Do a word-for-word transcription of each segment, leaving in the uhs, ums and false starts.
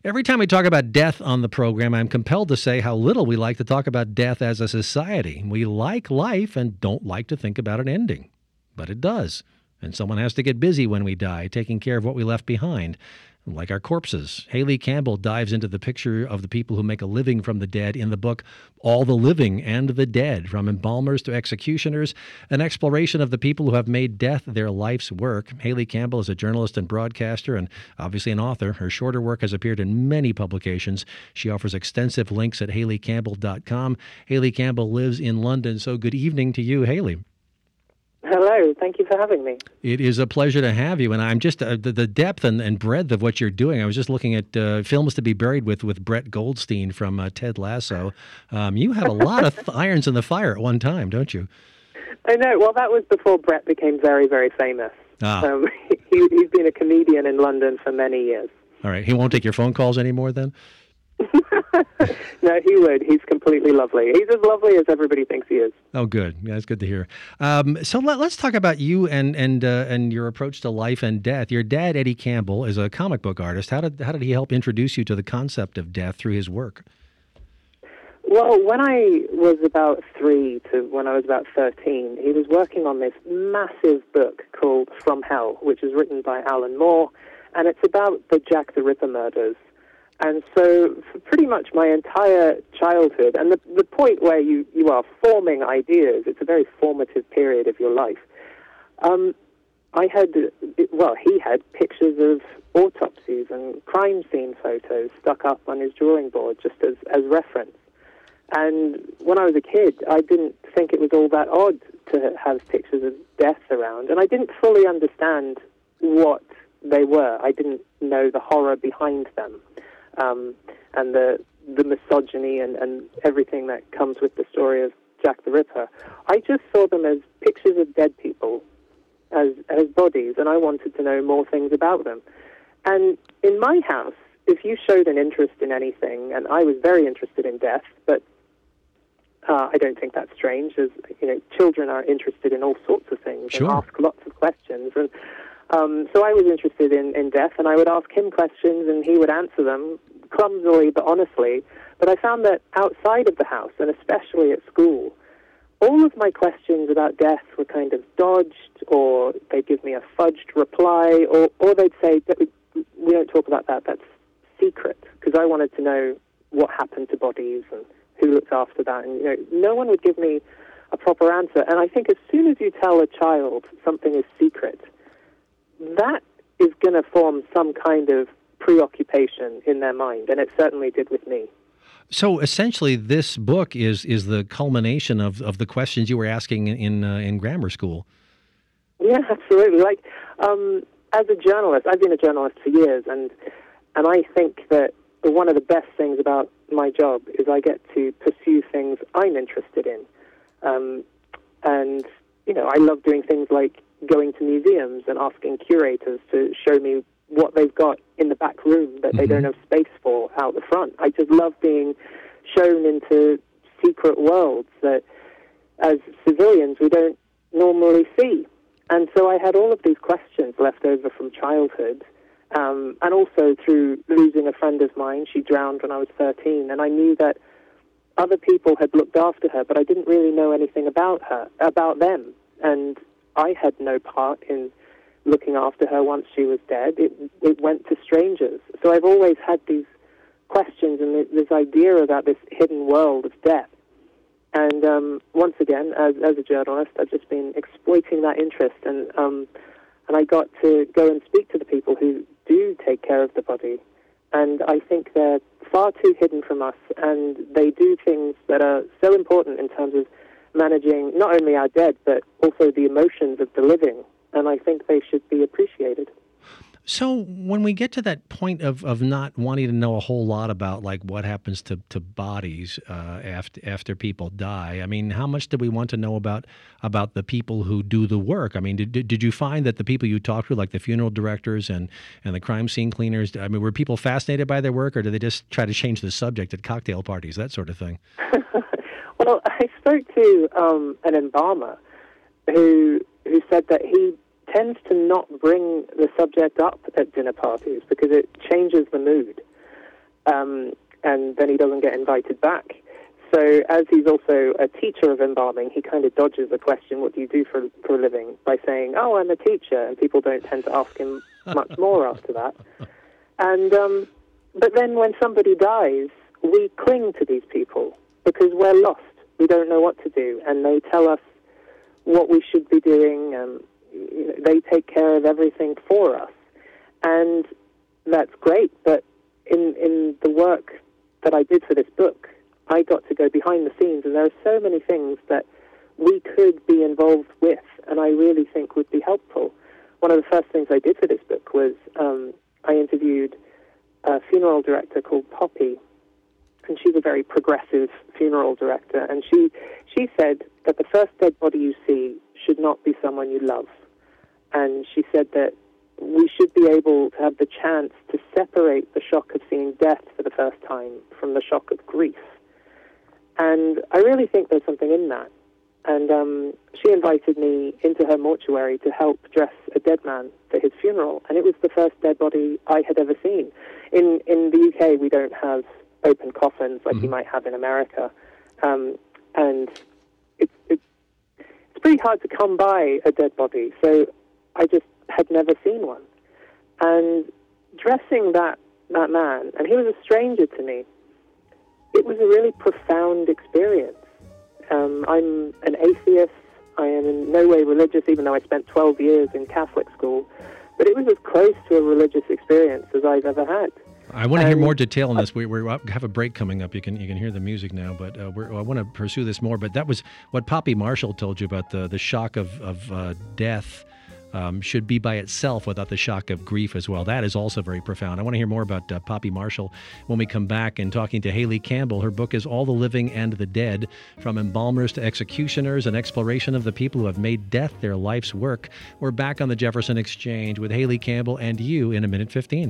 Every time we talk about death on the program, I'm compelled to say how little we like to talk about death as a society. We like life and don't like to think about an ending. But it does. And someone has to get busy when we die, taking care of what we left behind, like our corpses. Haley Campbell dives into the picture of the people who make a living from the dead in the book All the Living and the Dead, from embalmers to executioners, an exploration of the people who have made death their life's work. Haley Campbell is a journalist and broadcaster and obviously an author. Her shorter work has appeared in many publications. She offers extensive links at haley campbell dot com. Haley Campbell lives in London, so good evening to you, Haley. Hello. Thank you for having me. It is a pleasure to have you. And I'm just, uh, the, the depth and, and breadth of what you're doing. I was just looking at uh, Films to be Buried with with Brett Goldstein from uh, Ted Lasso. Um, you have a lot of th- irons in the fire at one time, don't you? I know. Well, that was before Brett became very, very famous. Ah. Um, he, he's been a comedian in London for many years. All right. He won't take your phone calls anymore then? No, he would. He's completely lovely. He's as lovely as everybody thinks he is. Oh, good. Yeah, that's good to hear. Um, so let, let's talk about you and and uh, and your approach to life and death. Your dad, Eddie Campbell, is a comic book artist. How did how did he help introduce you to the concept of death through his work? Well, when I was about three to when I was about thirteen, he was working on this massive book called From Hell, which is written by Alan Moore, and it's about the Jack the Ripper murders. And so for pretty much my entire childhood, and the, the point where you, you are forming ideas, it's a very formative period of your life. Um, I had, well, he had pictures of autopsies and crime scene photos stuck up on his drawing board just as, as reference. And when I was a kid, I didn't think it was all that odd to have pictures of death around, and I didn't fully understand what they were. I didn't know the horror behind them. Um, and the the misogyny and, and everything that comes with the story of Jack the Ripper. I just saw them as pictures of dead people, as as bodies, and I wanted to know more things about them. And in my house, if you showed an interest in anything, and I was very interested in death, but uh, I don't think that's strange, as you know, children are interested in all sorts of things Sure. and ask lots of questions. And Um, so I was interested in, in death, and I would ask him questions, and he would answer them clumsily but honestly. But I found that outside of the house, and especially at school, all of my questions about death were kind of dodged, or they'd give me a fudged reply, or, or they'd say, we don't talk about that, that's secret, because I wanted to know what happened to bodies and who looks after that. And you know, no one would give me a proper answer. And I think as soon as you tell a child something is secret, that is going to form some kind of preoccupation in their mind, and it certainly did with me. So essentially, this book is is the culmination of, of the questions you were asking in uh, in grammar school. Yeah, absolutely. Like um, as a journalist, I've been a journalist for years, and and I think that one of the best things about my job is I get to pursue things I'm interested in, um, and you know, I love doing things like going to museums and asking curators to show me what they've got in the back room that mm-hmm. they don't have space for out the front. I just love being shown into secret worlds that, as civilians, we don't normally see. And so I had all of these questions left over from childhood, um, and also through losing a friend of mine. She drowned when I was thirteen, and I knew that other people had looked after her, but I didn't really know anything about her, about them. And I had no part in looking after her once she was dead. It, it went to strangers. So I've always had these questions and this idea about this hidden world of death. And um, once again, as, as a journalist, I've just been exploiting that interest. And, um, and I got to go and speak to the people who do take care of the body. And I think they're far too hidden from us, and they do things that are so important in terms of managing not only our dead, but also the emotions of the living. And I think they should be appreciated. So when we get to that point of, of not wanting to know a whole lot about like what happens to, to bodies uh, after after people die, I mean, how much do we want to know about about the people who do the work? I mean, did did you find that the people you talked to, like the funeral directors and, and the crime scene cleaners, I mean, were people fascinated by their work, or did they just try to change the subject at cocktail parties, that sort of thing? Well, I spoke to um, an embalmer who who said that he tends to not bring the subject up at dinner parties because it changes the mood. um, and then he doesn't get invited back. So as he's also a teacher of embalming, he kind of dodges the question, what do you do for, for a living, by saying, oh, I'm a teacher, and people don't tend to ask him much more after that. And um, but then when somebody dies, we cling to these people because we're lost. We don't know what to do, and they tell us what we should be doing, and you know, they take care of everything for us. And that's great, but in, in the work that I did for this book, I got to go behind the scenes, and there are so many things that we could be involved with, and I really think would be helpful. One of the first things I did for this book was um, I interviewed a funeral director called Poppy, and she's a very progressive funeral director, and she she said that the first dead body you see should not be someone you love. And she said that we should be able to have the chance to separate the shock of seeing death for the first time from the shock of grief. And I really think there's something in that. And um, she invited me into her mortuary to help dress a dead man for his funeral. And it was the first dead body I had ever seen. In in the U K, we don't have open coffins like mm-hmm. you might have in America. Um, and it, it, it's pretty hard to come by a dead body. So I just had never seen one. And dressing that, that man, and he was a stranger to me, it was a really profound experience. Um, I'm an atheist. I am in no way religious, even though I spent twelve years in Catholic school. But it was as close to a religious experience as I've ever had. I want to hear more detail on this. We, we have a break coming up. You can you can hear the music now, but uh, we're, I want to pursue this more. But that was what Poppy Marshall told you about the, the shock of, of uh, death. Um, should be by itself without the shock of grief as well. That is also very profound. I want to hear more about uh, Poppy Marshall when we come back and talking to Hayley Campbell. Her book is All the Living and the Dead, From Embalmers to Executioners, an exploration of the people who have made death their life's work. We're back on the Jefferson Exchange with Hayley Campbell and you in a minute fifteen.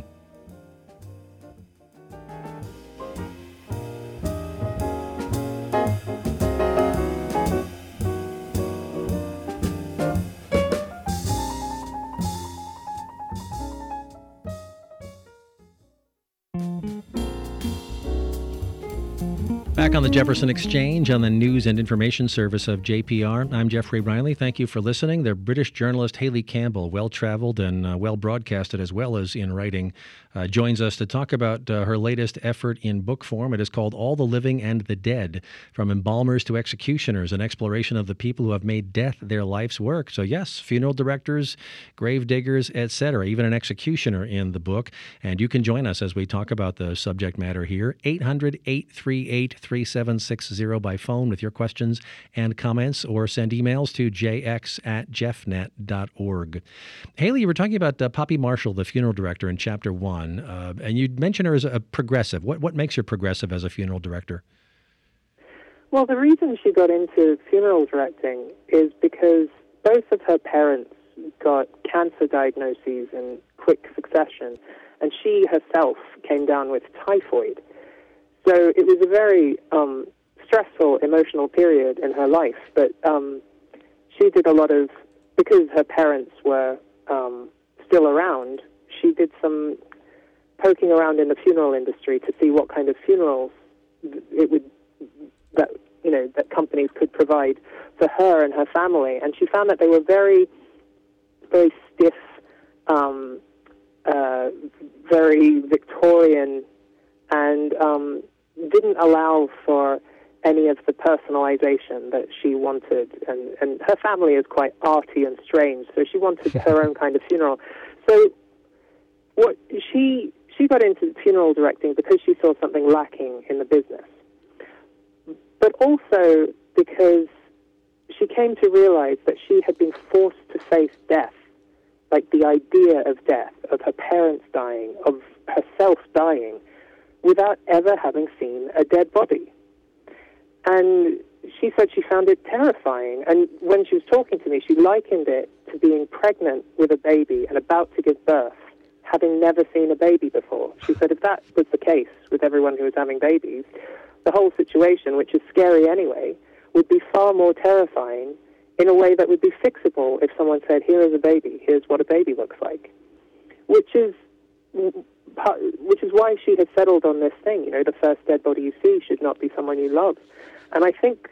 Back on the Jefferson Exchange on the news and information service of J P R. I'm Jeffrey Riley. Thank you for listening. The British journalist Hayley Campbell, well-traveled and uh, well-broadcasted as well as in writing, uh, joins us to talk about uh, her latest effort in book form. It is called All the Living and the Dead, From Embalmers to Executioners, an exploration of the people who have made death their life's work. So yes, funeral directors, grave diggers, et cetera, even an executioner in the book. And you can join us as we talk about the subject matter here. eight hundred, eight three eight, three seven six zero by phone with your questions and comments, or send emails to j x at jeffnet dot org. Hayley, you were talking about uh, Poppy Marshall, the funeral director in chapter one, uh, and you mentioned her as a progressive. What, what makes her progressive as a funeral director? Well, the reason she got into funeral directing is because both of her parents got cancer diagnoses in quick succession, and she herself came down with typhoid. So it was a very um, stressful, emotional period in her life, but um, she did a lot of, because her parents were um, still around, she did some poking around in the funeral industry to see what kind of funerals it would, that, you know, that companies could provide for her and her family. And she found that they were very, very stiff, um, uh, very Victorian, and um, didn't allow for any of the personalization that she wanted. And, and her family is quite arty and strange, so she wanted her own kind of funeral. So what she she got into funeral directing because she saw something lacking in the business, but also because she came to realize that she had been forced to face death, like the idea of death, of her parents dying, of herself dying, without ever having seen a dead body. And she said she found it terrifying. And when she was talking to me, she likened it to being pregnant with a baby and about to give birth, having never seen a baby before. She said if that was the case with everyone who was having babies, the whole situation, which is scary anyway, would be far more terrifying in a way that would be fixable if someone said, here is a baby, here's what a baby looks like. Which is which is why she has settled on this thing. You know, the first dead body you see should not be someone you love. And I think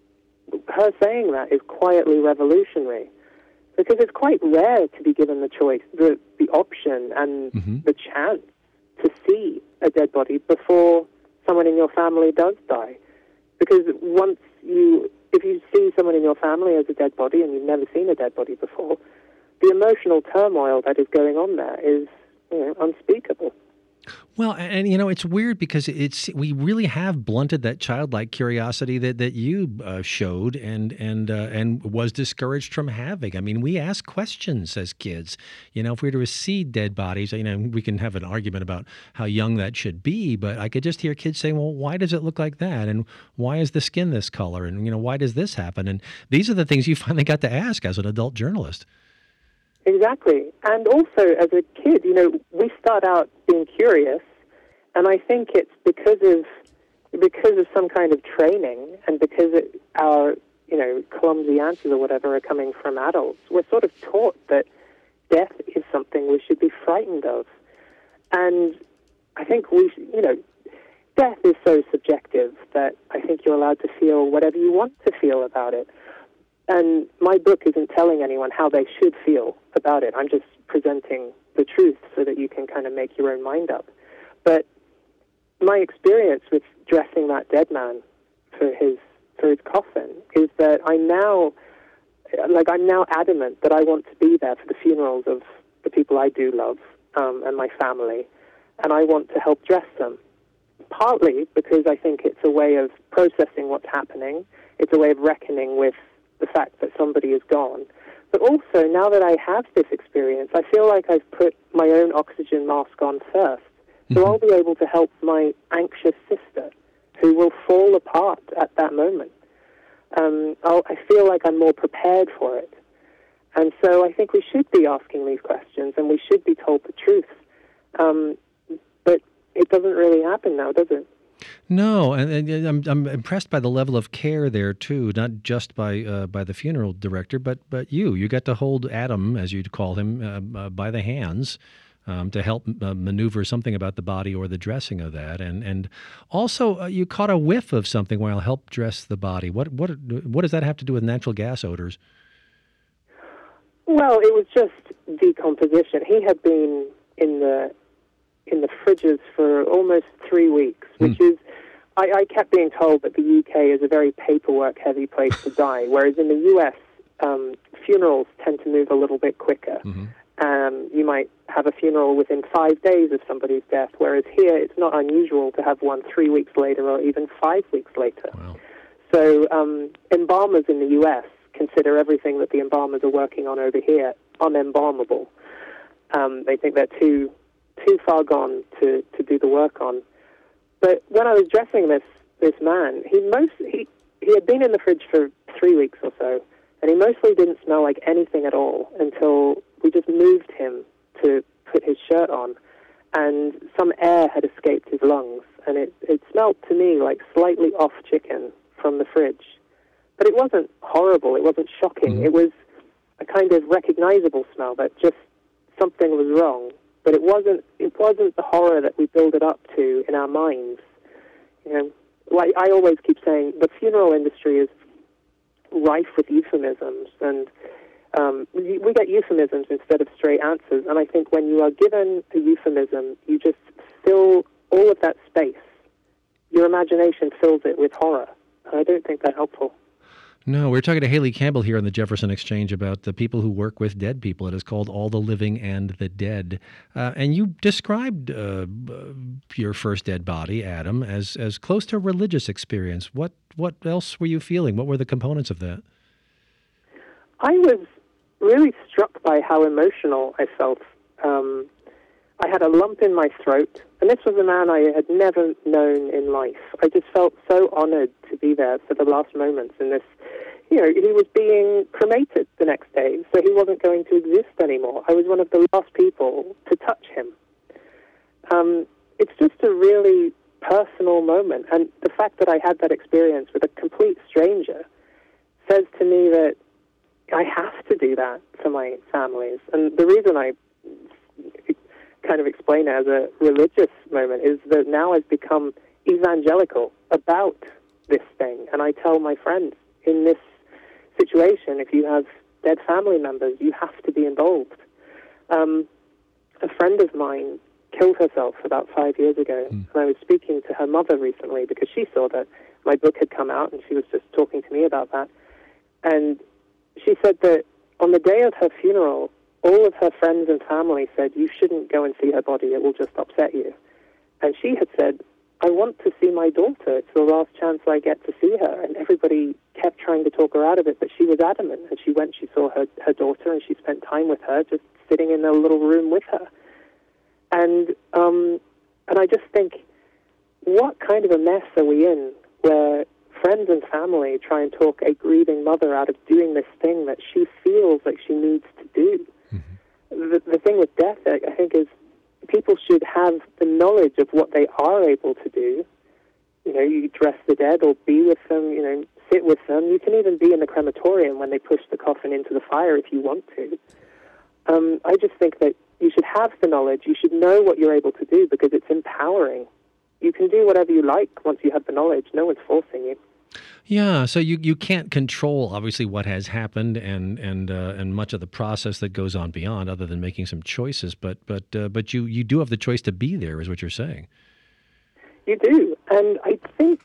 her saying that is quietly revolutionary, because it's quite rare to be given the choice, the, the option and mm-hmm. the chance to see a dead body before someone in your family does die. Because once you, if you see someone in your family as a dead body and you've never seen a dead body before, the emotional turmoil that is going on there is, you know, unspeakable. Well, and, and you know, it's weird because it's we really have blunted that childlike curiosity that that you uh, showed and and uh, and was discouraged from having. I mean, we ask questions as kids. You know, if we were to see dead bodies, you know, we can have an argument about how young that should be, but I could just hear kids saying, "Well, why does it look like that? And why is the skin this color? And you know, why does this happen?" And these are the things you finally got to ask as an adult journalist. Exactly. And also, as a kid, you know, we start out being curious, and I think it's because of because of some kind of training and because it, our, you know, clumsy answers or whatever are coming from adults. We're sort of taught that death is something we should be frightened of. And I think we, you know, death is so subjective that I think you're allowed to feel whatever you want to feel about it. And my book isn't telling anyone how they should feel about it. I'm just presenting the truth so that you can kind of make your own mind up. But my experience with dressing that dead man for his for his coffin is that I now, like, I'm now adamant that I want to be there for the funerals of the people I do love um, and my family, and I want to help dress them. Partly because I think it's a way of processing what's happening. It's a way of reckoning with the fact that somebody is gone. But also, now that I have this experience, I feel like I've put my own oxygen mask on first. So mm-hmm. I'll be able to help my anxious sister, who will fall apart at that moment. Um, I'll, I feel like I'm more prepared for it. And so I think we should be asking these questions, and we should be told the truth. Um, but it doesn't really happen now, does it? No, and, and I'm I'm impressed by the level of care there too. Not just by uh, by the funeral director, but but you. You got to hold Adam, as you'd call him, uh, uh, by the hands um, to help uh, maneuver something about the body or the dressing of that, and and also uh, you caught a whiff of something while helped dress the body. What what what does that have to do with natural gas odors? Well, it was just decomposition. He had been in the in the fridges for almost three weeks, which mm. is, I, I kept being told that the U K is a very paperwork-heavy place to die, whereas in the U S, um, funerals tend to move a little bit quicker. Mm-hmm. Um, you might have a funeral within five days of somebody's death, whereas here it's not unusual to have one three weeks later or even five weeks later. Wow. So um, embalmers in the U S consider everything that the embalmers are working on over here unembalmable. Um, they think they're too... too far gone to, to do the work on. But when I was dressing this this man, he most he, he had been in the fridge for three weeks or so, and he mostly didn't smell like anything at all until we just moved him to put his shirt on, and some air had escaped his lungs, and it, it smelled to me like slightly off chicken from the fridge. But it wasn't horrible, it wasn't shocking, mm-hmm. It was a kind of recognizable smell that just something was wrong. But it wasn't. It wasn't the horror that we build it up to in our minds. You know, like I always keep saying, the funeral industry is rife with euphemisms, and um, we, we get euphemisms instead of straight answers. And I think when you are given a euphemism, you just fill all of that space. Your imagination fills it with horror. And I don't think that's helpful. No, we're talking to Haley Campbell here on the Jefferson Exchange about the people who work with dead people. It is called All the Living and the Dead. Uh, and you described uh, your first dead body, Adam, as as close to a religious experience. What what else were you feeling? What were the components of that? I was really struck by how emotional I felt. Um, I had a lump in my throat, and this was a man I had never known in life. I just felt so honored to be there for the last moments in this. You know, he was being cremated the next day, so he wasn't going to exist anymore. I was one of the last people to touch him. Um, it's just a really personal moment, and the fact that I had that experience with a complete stranger says to me that I have to do that for my families. And the reason I kind of explain it as a religious moment, is that now I've become evangelical about this thing. And I tell my friends, in this situation, if you have dead family members, you have to be involved. Um, a friend of mine killed herself about five years ago, mm. and I was speaking to her mother recently because she saw that my book had come out, and she was just talking to me about that. And she said that on the day of her funeral, all of her friends and family said, you shouldn't go and see her body, it will just upset you. And she had said, I want to see my daughter, it's the last chance I get to see her. And everybody kept trying to talk her out of it, but she was adamant. And she went, she saw her, her daughter, and she spent time with her, just sitting in a little room with her. And um, and I just think, what kind of a mess are we in where friends and family try and talk a grieving mother out of doing this thing that she feels like she needs to do? Mm-hmm. The, the thing with death, I, I think, is people should have the knowledge of what they are able to do. You know, you dress the dead or be with them, you know, sit with them. You can even be in the crematorium when they push the coffin into the fire if you want to. Um, I just think that you should have the knowledge. You should know what you're able to do because it's empowering. You can do whatever you like once you have the knowledge. No one's forcing you. Yeah, so you, you can't control, obviously, what has happened and and uh, and much of the process that goes on beyond, other than making some choices. But but uh, but you, you do have the choice to be there, is what you're saying. You do, and I think,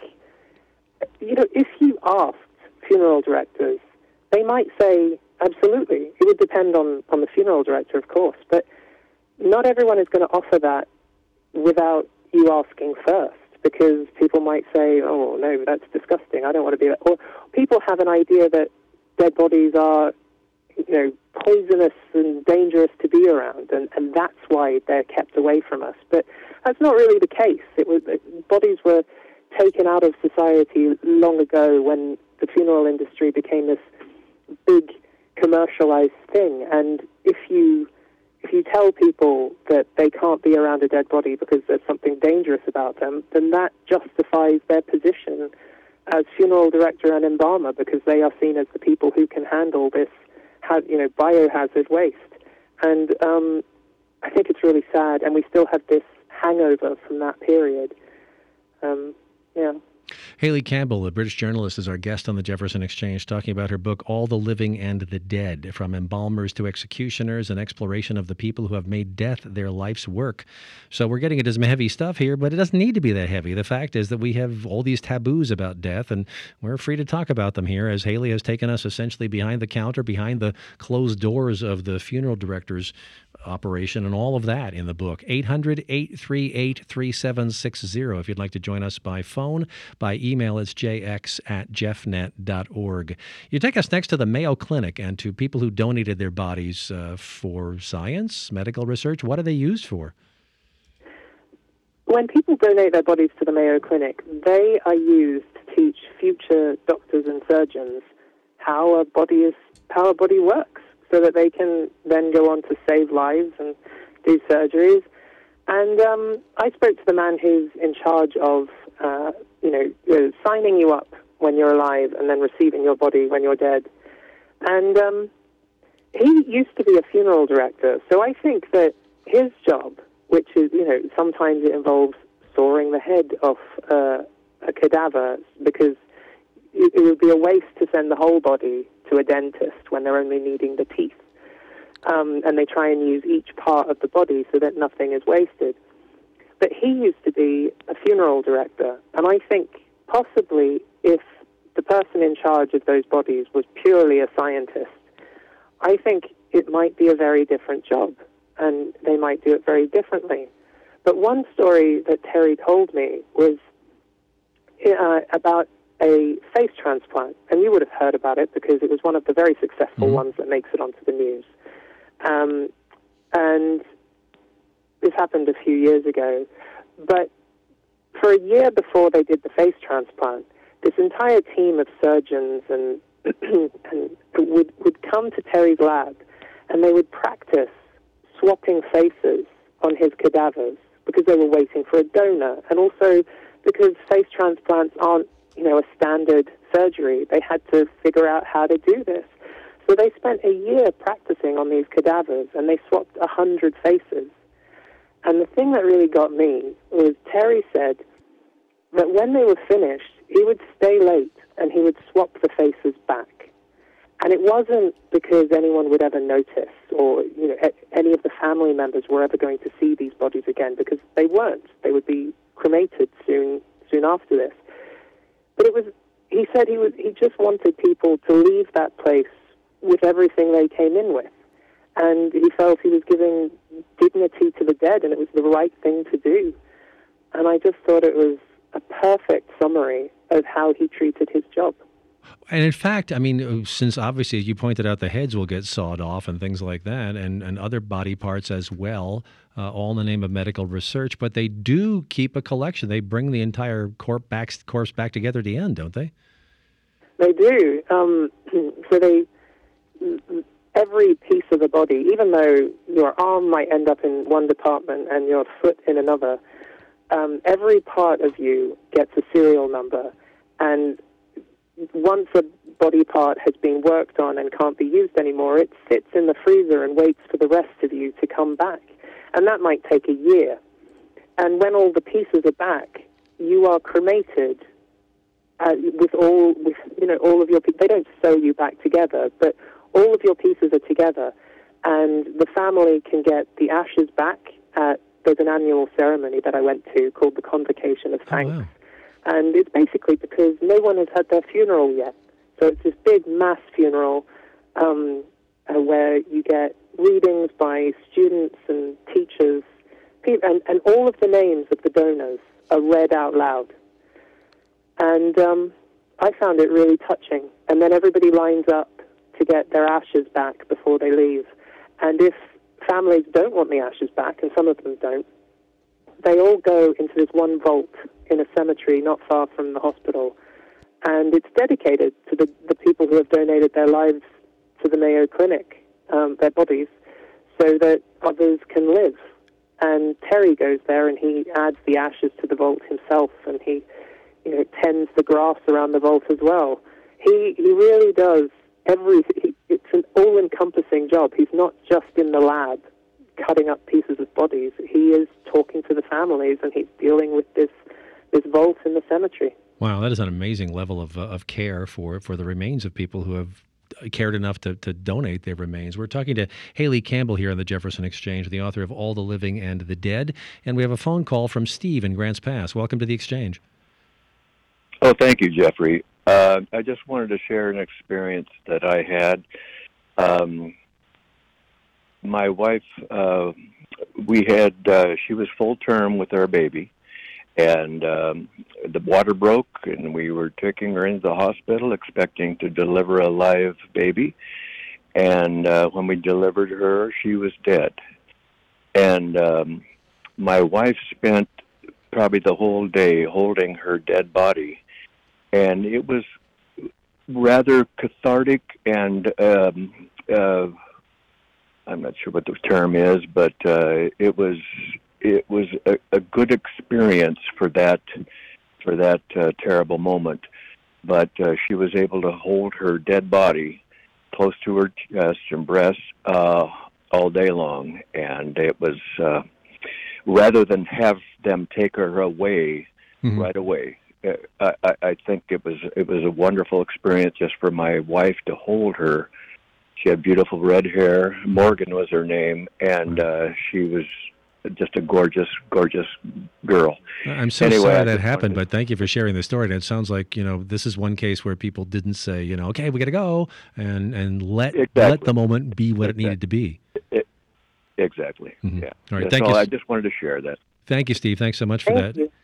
you know, if you asked funeral directors, they might say, absolutely. It would depend on, on the funeral director, of course, but not everyone is going to offer that without you asking first. Because people might say, oh, no, that's disgusting, I don't want to be that. Or people have an idea that dead bodies are, you know, poisonous and dangerous to be around, and, and that's why they're kept away from us. But that's not really the case. It was bodies were taken out of society long ago when the funeral industry became this big commercialized thing. And if you... If you tell people that they can't be around a dead body because there's something dangerous about them, then that justifies their position as funeral director and embalmer because they are seen as the people who can handle this, you know, biohazard waste. And um, I think it's really sad, and we still have this hangover from that period. Um, yeah. Hayley Campbell, a British journalist, is our guest on the Jefferson Exchange, talking about her book, All the Living and the Dead, From Embalmers to Executioners, an exploration of the people who have made death their life's work. So we're getting into some heavy stuff here, but it doesn't need to be that heavy. The fact is that we have all these taboos about death, and we're free to talk about them here, as Hayley has taken us essentially behind the counter, behind the closed doors of the funeral director's operation and all of that in the book. eight hundred, eight three eight, three seven six zero if you'd like to join us by phone. By email, it's j x at jeffnet dot org. You take us next to the Mayo Clinic and to people who donated their bodies uh, for science, medical research. What are they used for? When people donate their bodies to the Mayo Clinic, they are used to teach future doctors and surgeons how a body is, how a body works, so that they can then go on to save lives and do surgeries. And um, I spoke to the man who's in charge of, uh, you know, uh, signing you up when you're alive and then receiving your body when you're dead. And um, he used to be a funeral director, so I think that his job, which is, you know, sometimes it involves sawing the head off uh, a cadaver because it, it would be a waste to send the whole body to a dentist when they're only needing the teeth. Um, and they try and use each part of the body so that nothing is wasted. But he used to be a funeral director, and I think possibly if the person in charge of those bodies was purely a scientist, I think it might be a very different job, and they might do it very differently. But one story that Terry told me was uh, about a face transplant, and you would have heard about it because it was one of the very successful mm-hmm. ones that makes it onto the news. Um, and this happened a few years ago. But for a year before they did the face transplant, this entire team of surgeons and, and would, would come to Terry's lab, and they would practice swapping faces on his cadavers because they were waiting for a donor, and also because face transplants aren't, you know, a standard surgery. They had to figure out how to do this. So they spent a year practicing on these cadavers, and they swapped a hundred faces. And the thing that really got me was Terry said that when they were finished, he would stay late and he would swap the faces back. And it wasn't because anyone would ever notice or, you know, any of the family members were ever going to see these bodies again, because they weren't. They would be cremated soon soon after this. But it was, he said he was, he just wanted people to leave that place with everything they came in with. And he felt he was giving dignity to the dead, and it was the right thing to do. And I just thought it was a perfect summary of how he treated his job. And in fact, I mean, since obviously, as you pointed out, the heads will get sawed off and things like that, and, and other body parts as well, uh, all in the name of medical research, but they do keep a collection. They bring the entire corpse back, corpse back together at the end, don't they? They do. Um, so they, every piece of the body, even though your arm might end up in one department and your foot in another, um, every part of you gets a serial number, and once a body part has been worked on and can't be used anymore, it sits in the freezer and waits for the rest of you to come back. And that might take a year. And when all the pieces are back, you are cremated uh, with all, with, you know, all of your pieces. They don't sew you back together, but all of your pieces are together. And the family can get the ashes back at, there's an annual ceremony that I went to called the Convocation of Thanks. Oh, wow. And it's basically because no one has had their funeral yet. So it's this big mass funeral um, uh, where you get readings by students and teachers, and, and all of the names of the donors are read out loud. And um, I found it really touching. And then everybody lines up to get their ashes back before they leave. And if families don't want the ashes back, and some of them don't, they all go into this one vault in a cemetery not far from the hospital. And it's dedicated to the, the people who have donated their lives to the Mayo Clinic, um, their bodies, so that others can live. And Terry goes there and he adds the ashes to the vault himself, and he, you know, tends the grass around the vault as well. He he really does everything. It's an all-encompassing job. He's not just in the lab cutting up pieces of bodies. He is talking to the families, and he's dealing with this this vault in the cemetery. Wow, that is an amazing level of uh, of care for for the remains of people who have cared enough to, to donate their remains. We're talking to Haley Campbell here on the Jefferson Exchange, the author of All the Living and the Dead. And we have a phone call from Steve in Grants Pass. Welcome to the Exchange. Oh, thank you, Jeffrey. Uh, I just wanted to share an experience that I had. Um, my wife, uh, we had, uh, she was full term with our baby, and um, the water broke, and we were taking her into the hospital expecting to deliver a live baby. And uh, when we delivered her, she was dead. And um, my wife spent probably the whole day holding her dead body. And it was rather cathartic and, um, uh, I'm not sure what the term is, but uh, it was it was a, a good experience for that for that uh, terrible moment. But uh, she was able to hold her dead body close to her chest and breast uh, all day long, and it was uh, rather than have them take her away mm-hmm. right away. I, I, I think it was it was a wonderful experience just for my wife to hold her. She had beautiful red hair. Morgan was her name, and uh, she was just a gorgeous, gorgeous girl. I'm so anyway, sorry that happened, but thank you for sharing the story. And it sounds like, you know, this is one case where people didn't say, you know, okay, we got to go, and and let exactly. let the moment be what exactly. it needed to be. It, exactly. Mm-hmm. Yeah. All right. Yeah, thank so you. I just wanted to share that. Thank you, Steve. Thanks so much for Thank that. You.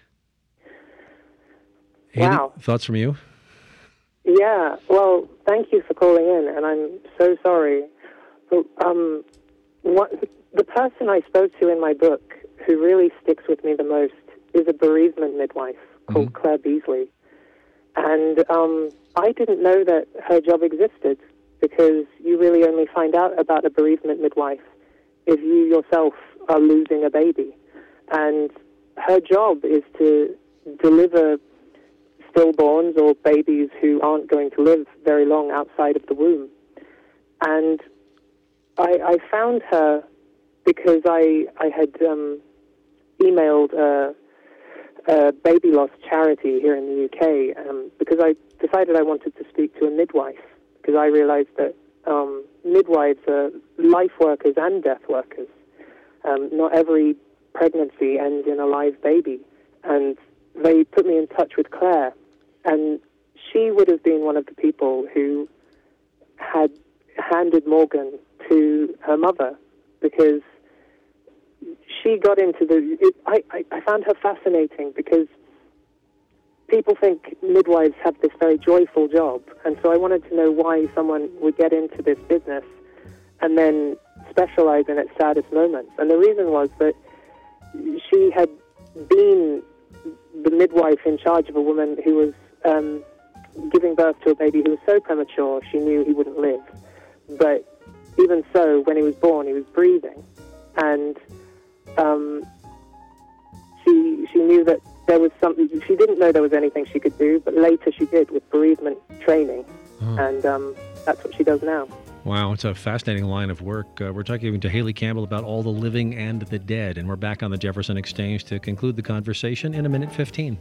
Haley, wow. Thoughts from you? Yeah, well, thank you for calling in, and I'm so sorry. But, um, what, the person I spoke to in my book who really sticks with me the most is a bereavement midwife called mm-hmm. Claire Beasley. And um, I didn't know that her job existed, because you really only find out about a bereavement midwife if you yourself are losing a baby. And her job is to deliver stillborns or babies who aren't going to live very long outside of the womb. And I, I found her because I I had um, emailed a, a baby loss charity here in the U K um, because I decided I wanted to speak to a midwife, because I realized that um, midwives are life workers and death workers. Um, not every pregnancy ends in a live baby. And they put me in touch with Claire, and she would have been one of the people who had handed Morgan to her mother, because she got into the... It, I, I, I found her fascinating, because people think midwives have this very joyful job, and so I wanted to know why someone would get into this business and then specialize in its saddest moments. And the reason was that she had been the midwife in charge of a woman who was um, giving birth to a baby who was so premature she knew he wouldn't live. But even so, when he was born, he was breathing. And um, she she knew that there was something... She didn't know there was anything she could do, but later she did with bereavement training. Oh. And um, that's what she does now. Wow, it's a fascinating line of work. Uh, we're talking to Haley Campbell about all the living and the dead, and we're back on the Jefferson Exchange to conclude the conversation in a minute fifteen.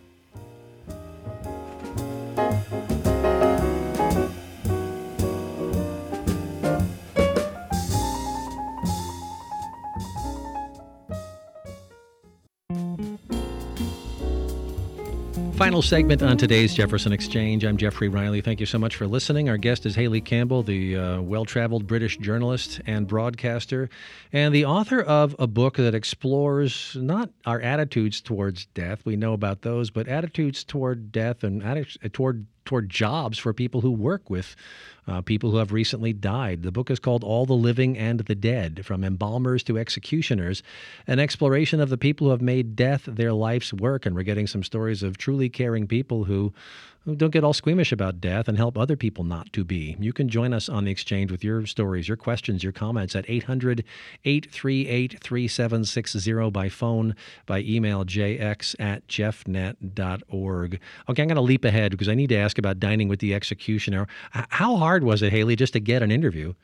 Final segment on today's Jefferson Exchange. I'm Jeffrey Riley. Thank you so much for listening. Our guest is Haley Campbell, the uh, well-traveled British journalist and broadcaster, and the author of a book that explores not our attitudes towards death, we know about those, but attitudes toward death and atti- toward toward jobs for people who work with uh, people who have recently died. The book is called All the Living and the Dead, From Embalmers to Executioners, an exploration of the people who have made death their life's work. And we're getting some stories of truly caring people who, who don't get all squeamish about death and help other people not to be. You can join us on the exchange with your stories, your questions, your comments at eight hundred, eight three eight, three seven six zero by phone, by email, jx at jeffnet dot org. Okay, I'm going to leap ahead because I need to ask about Dining with the Executioner. How hard was it, Haley, just to get an interview?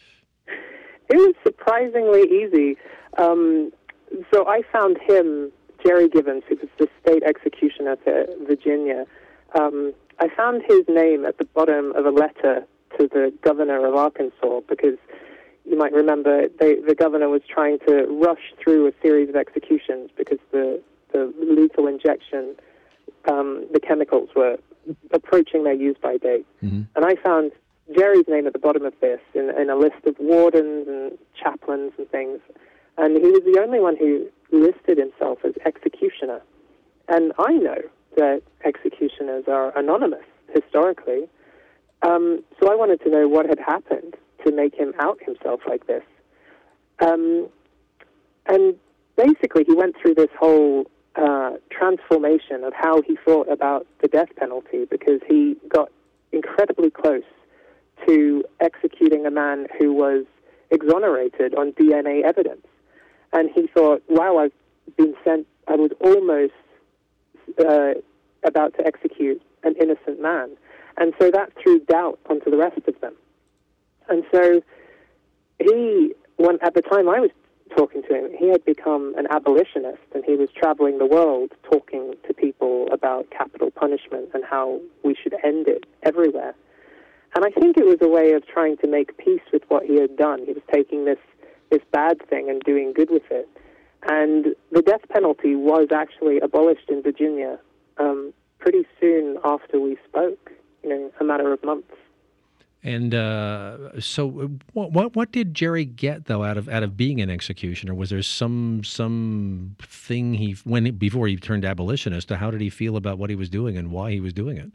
It was surprisingly easy. Um, so I found him, Jerry Givens, who was the state executioner to Virginia. Um, I found his name at the bottom of a letter to the governor of Arkansas, because you might remember they, the governor was trying to rush through a series of executions because the, the lethal injection, um, the chemicals were approaching their use-by date. Mm-hmm. And I found Jerry's name at the bottom of this in, in a list of wardens and chaplains and things. And he was the only one who listed himself as executioner. And I know that executioners are anonymous historically. Um, so I wanted to know what had happened to make him out himself like this. Um, and basically he went through this whole uh, transformation of how he thought about the death penalty, because he got incredibly close to executing a man who was exonerated on D N A evidence. And he thought, wow, I've been sent, I was almost uh, about to execute an innocent man. And so that threw doubt onto the rest of them. And so he, when, at the time I was talking to him, he had become an abolitionist, and he was traveling the world talking to people about capital punishment and how we should end it everywhere. And I think it was a way of trying to make peace with what he had done. He was taking this, this bad thing and doing good with it. And the death penalty was actually abolished in Virginia um, pretty soon after we spoke, you know, a matter of months. And uh, so, what, what what did Jerry get though out of out of being an executioner? Was there some some thing he when before he turned abolitionist? How did he feel about what he was doing and why he was doing it?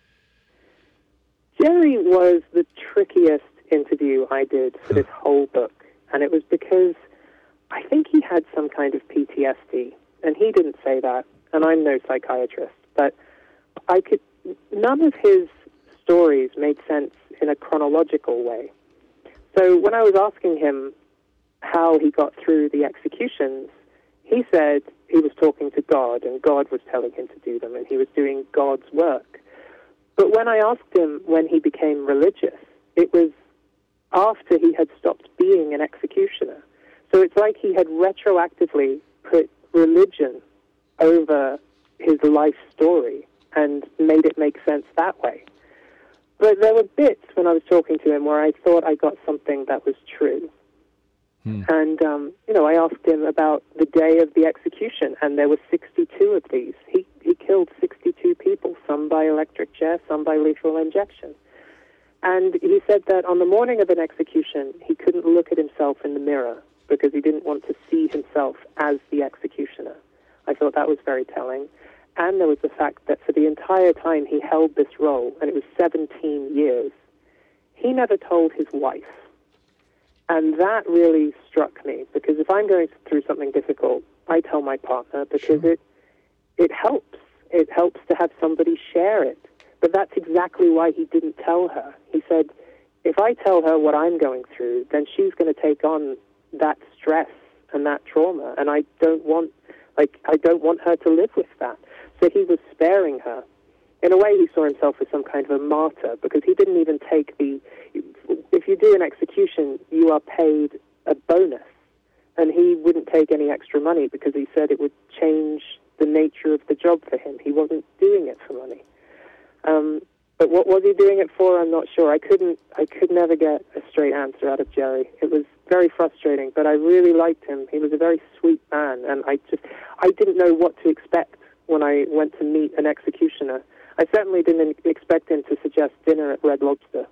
Jerry was the trickiest interview I did for this whole book, and it was because I think he had some kind of P T S D, and he didn't say that, and I'm no psychiatrist, but I could none of his stories made sense in a chronological way. So when I was asking him how he got through the executions, he said he was talking to God, and God was telling him to do them, and he was doing God's work. But when I asked him when he became religious, it was after he had stopped being an executioner. So it's like he had retroactively put religion over his life story and made it make sense that way. But there were bits when I was talking to him where I thought I got something that was true. Hmm. And, um, you know, I asked him about the day of the execution, and there were sixty-two of these. He, he killed sixty-two people, some by electric chair, some by lethal injection. And he said that on the morning of an execution, he couldn't look at himself in the mirror because he didn't want to see himself as the executioner. I thought that was very telling. And there was the fact that for the entire time he held this role, and it was seventeen years, he never told his wife. And that really struck me, because if I'm going through something difficult, I tell my partner, because sure. it it helps. It helps to have somebody share it. But that's exactly why he didn't tell her. He said, if I tell her what I'm going through, then she's going to take on that stress and that trauma, and I don't want, like, I don't want her to live with that. So he was sparing her. In a way, he saw himself as some kind of a martyr, because he didn't even take the... If you do an execution, you are paid a bonus, and he wouldn't take any extra money because he said it would change the nature of the job for him. He wasn't doing it for money. Um, but what was he doing it for? I'm not sure. I couldn't. I could never get a straight answer out of Jerry. It was very frustrating, but I really liked him. He was a very sweet man, and I just I didn't know what to expect when I went to meet an executioner. I certainly didn't expect him to suggest dinner at Red Lobster.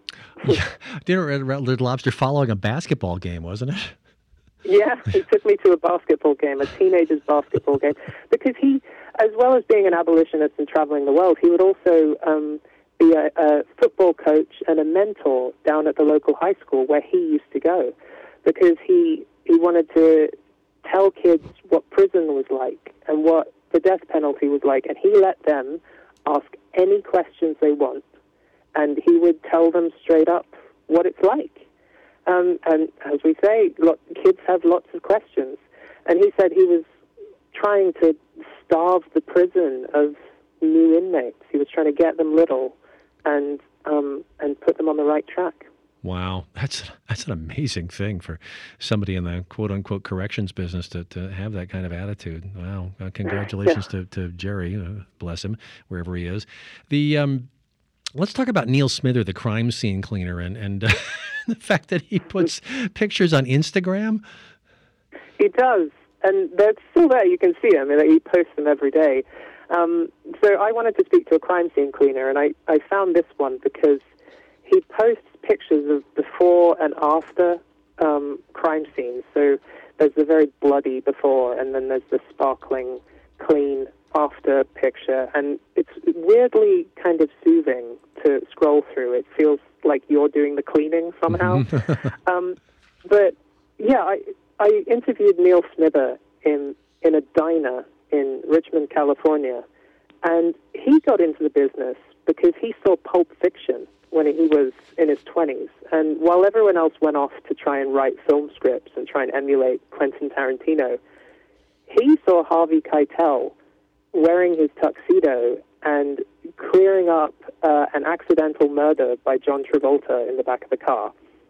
Dinner at Red Lobster following a basketball game, wasn't it? Yeah, he took me to a basketball game, a teenager's basketball game, because he, as well as being an abolitionist and traveling the world, he would also um, be a, a football coach and a mentor down at the local high school where he used to go, because he he wanted to tell kids what prison was like and what the death penalty was like, and he let them ask any questions they want, and he would tell them straight up what it's like. Um, and as we say, lot, kids have lots of questions. And he said he was trying to starve the prison of new inmates. He was trying to get them little and um, and put them on the right track. Wow, that's that's an amazing thing for somebody in the quote-unquote corrections business to, to have that kind of attitude. Wow, uh, congratulations yeah. to, to Jerry, uh, bless him, wherever he is. The um, Let's talk about Neil Smither, the crime scene cleaner, and, and uh, the fact that he puts pictures on Instagram. He does, and they're still there. You can see them. I mean, he posts them every day. Um, so I wanted to speak to a crime scene cleaner, and I, I found this one because he posts pictures of before and after um, crime scenes. So there's the very bloody before, and then there's the sparkling, clean after picture. And it's weirdly kind of soothing to scroll through. It feels like you're doing the cleaning somehow. um, but, yeah, I, I interviewed Neil Smither in, in a diner in Richmond, California, and he got into the business because he saw Pulp Fiction when he was in his twenties. And while everyone else went off to try and write film scripts and try and emulate Quentin Tarantino, he saw Harvey Keitel wearing his tuxedo and clearing up uh, an accidental murder by John Travolta in the back of the car.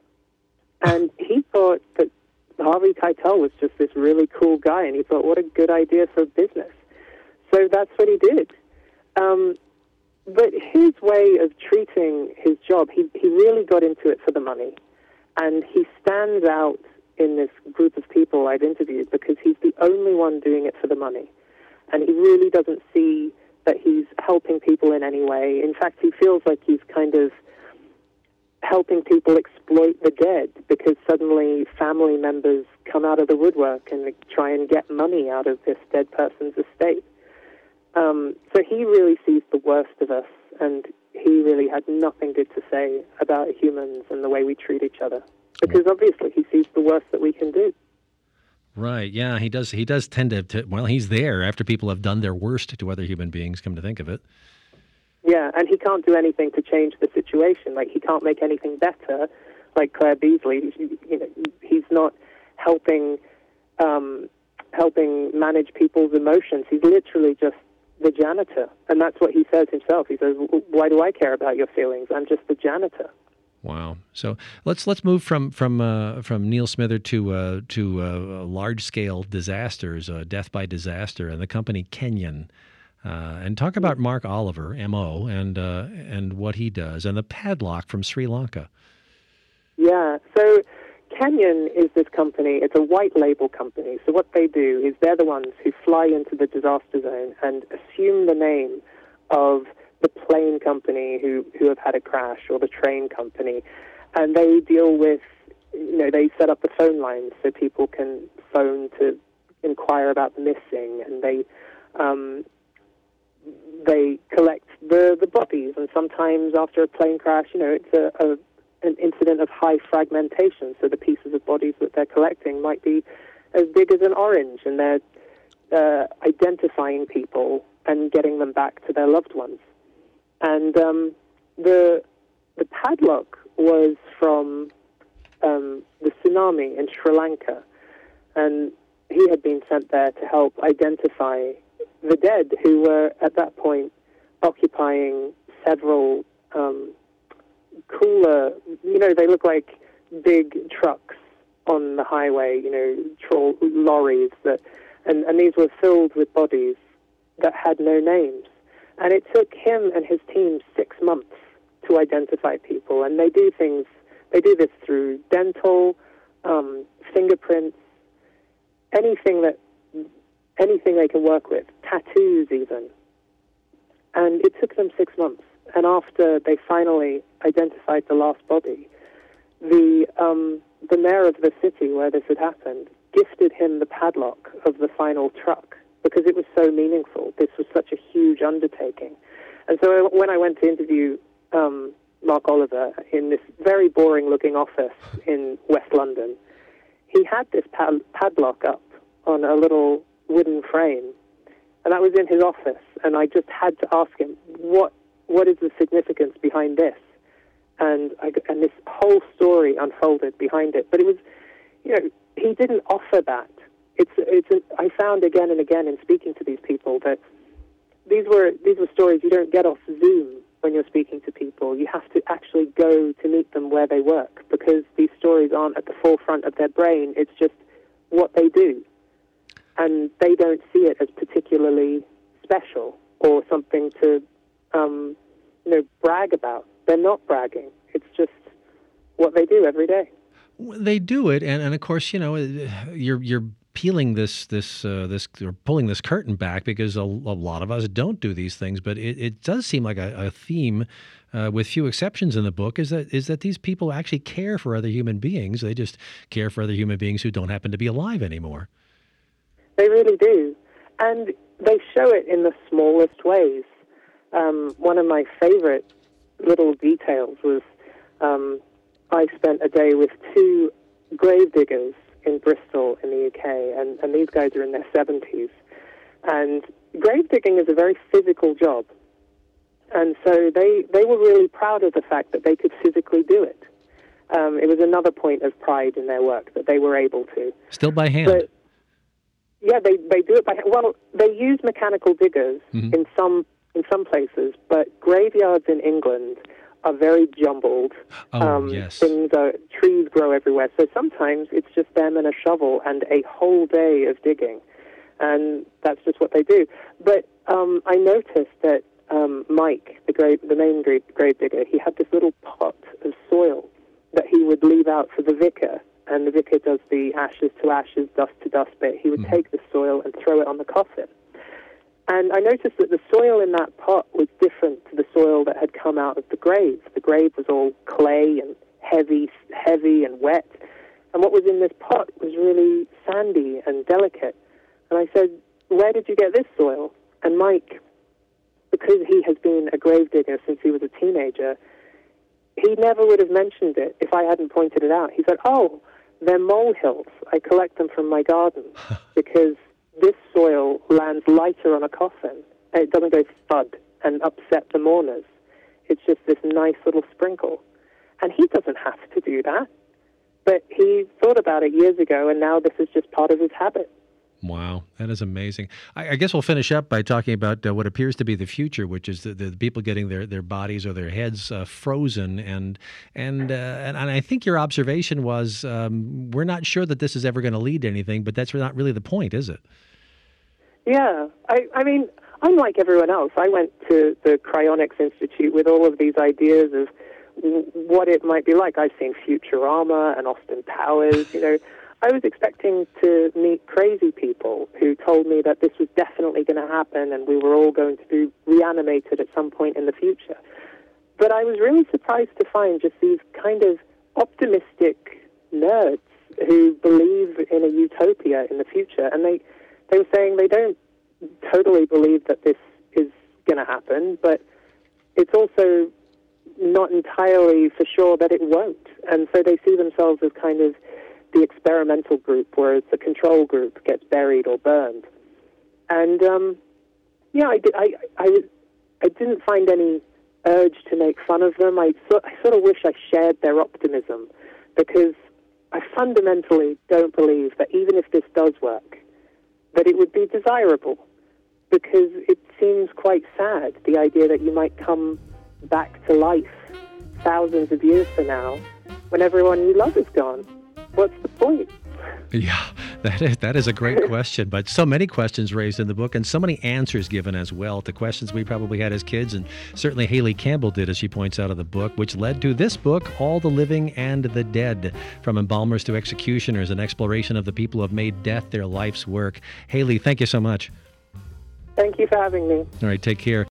And he thought that Harvey Keitel was just this really cool guy, and he thought, what a good idea for business. So that's what he did. Um, But his way of treating his job, he, he really got into it for the money. And he stands out in this group of people I've interviewed because he's the only one doing it for the money. And he really doesn't see that he's helping people in any way. In fact, he feels like he's kind of helping people exploit the dead because suddenly family members come out of the woodwork and try and get money out of this dead person's estate. Um, so he really sees the worst of us, and he really had nothing good to say about humans and the way we treat each other, because obviously he sees the worst that we can do. Right, yeah, he does He does tend to, to, well, he's there after people have done their worst to other human beings, come to think of it. Yeah, and he can't do anything to change the situation. Like, he can't make anything better, like Claire Beasley. You know, he's not helping, um, helping manage people's emotions. He's literally just the janitor, and that's what he says himself. He says, why do I care about your feelings? I'm just the janitor. Wow. So let's let's move from from uh, from Neil Smither to uh, to uh, large scale disasters, uh, death by disaster, and the company Kenyon, uh, and talk about Mark Oliver, M O, and uh, and what he does, and the Padlock from Sri Lanka. Yeah. So Kenyon is this company. It's a white label company. So what they do is they're the ones who fly into the disaster zone and assume the name of the plane company who, who have had a crash, or the train company, and they deal with, you know, they set up the phone lines so people can phone to inquire about the missing, and they um, they collect the, the bodies, and sometimes after a plane crash, you know, it's a, a an incident of high fragmentation, so the pieces of bodies that they're collecting might be as big as an orange, and they're uh, identifying people and getting them back to their loved ones. And um, the the Padlock was from um, the tsunami in Sri Lanka, and he had been sent there to help identify the dead who were at that point occupying several um, cooler, you know, they look like big trucks on the highway, you know, troll, lorries, that, and, and these were filled with bodies that had no names. And it took him and his team six months to identify people. And they do things, they do this through dental, um, fingerprints, anything that, anything they can work with, tattoos even. And it took them six months. And after they finally identified the last body, the um, the mayor of the city where this had happened gifted him the padlock of the final truck, because it was so meaningful. This was such a huge undertaking. And so when I went to interview um, Mark Oliver in this very boring-looking office in West London, he had this pad- padlock up on a little wooden frame, and that was in his office. And I just had to ask him, what what is the significance behind this? And I, and this whole story unfolded behind it. But it was, you know, he didn't offer that. It's it's. A, I found again and again in speaking to these people that these were these were stories you don't get off Zoom when you're speaking to people. You have to actually go to meet them where they work, because these stories aren't at the forefront of their brain. It's just what they do, and they don't see it as particularly special or something to, um, you know, brag about. They're not bragging. It's just what they do every day. They do it, and, and of course, you know, you're you're peeling this this uh, this or pulling this curtain back, because a, a lot of us don't do these things. But it, it does seem like a, a theme, uh, with few exceptions in the book, is that is that these people actually care for other human beings. They just care for other human beings who don't happen to be alive anymore. They really do, and they show it in the smallest ways. Um, one of my favorite little details was um, I spent a day with two grave diggers in Bristol in the U K, and, and these guys are in their seventies. And grave digging is a very physical job. And so they, they were really proud of the fact that they could physically do it. Um, it was another point of pride in their work that they were able to. Still by hand? But, yeah, they, they do it by hand. Well, they use mechanical diggers mm-hmm. in some in some places, but graveyards in England are very jumbled. Oh, um, yes. Things are, trees grow everywhere. So sometimes it's just them and a shovel and a whole day of digging. And that's just what they do. But um, I noticed that um, Mike, the grave, the main grave, grave digger, he had this little pot of soil that he would leave out for the vicar. And the vicar does the ashes to ashes, dust to dust bit. He would mm-hmm. take the soil and throw it on the coffin. And I noticed that the soil in that pot was different to the soil that had come out of the grave. The grave was all clay and heavy, heavy and wet. And what was in this pot was really sandy and delicate. And I said, where did you get this soil? And Mike, because he has been a grave digger since he was a teenager, he never would have mentioned it if I hadn't pointed it out. He said, oh, they're molehills. I collect them from my garden because this soil lands lighter on a coffin, and it doesn't go thud and upset the mourners. It's just this nice little sprinkle. And he doesn't have to do that. But he thought about it years ago, and now this is just part of his habit. Wow, that is amazing. I, I guess we'll finish up by talking about uh, what appears to be the future, which is the, the people getting their, their bodies or their heads uh, frozen. And and, uh, and and I think your observation was um, we're not sure that this is ever going to lead to anything, but that's not really the point, is it? Yeah, I, I mean, I'm like everyone else. I went to the Cryonics Institute with all of these ideas of w- what it might be like. I've seen Futurama and Austin Powers, you know. I was expecting to meet crazy people who told me that this was definitely going to happen and we were all going to be reanimated at some point in the future. But I was really surprised to find just these kind of optimistic nerds who believe in a utopia in the future. And they, they were saying they don't totally believe that this is going to happen, but it's also not entirely for sure that it won't. And so they see themselves as kind of the experimental group, whereas the control group gets buried or burned. And um, yeah, I, did, I, I, I didn't find any urge to make fun of them. I, so, I sort of wish I shared their optimism, because I fundamentally don't believe that even if this does work, that it would be desirable, because it seems quite sad, the idea that you might come back to life thousands of years from now when everyone you love is gone. What's the point? Yeah, that is, that is a great question, but so many questions raised in the book and so many answers given as well to questions we probably had as kids, and certainly Haley Campbell did, as she points out of the book, which led to this book, All the Living and the Dead, From Embalmers to Executioners, an exploration of the people who have made death their life's work. Haley, thank you so much. Thank you for having me. All right, take care.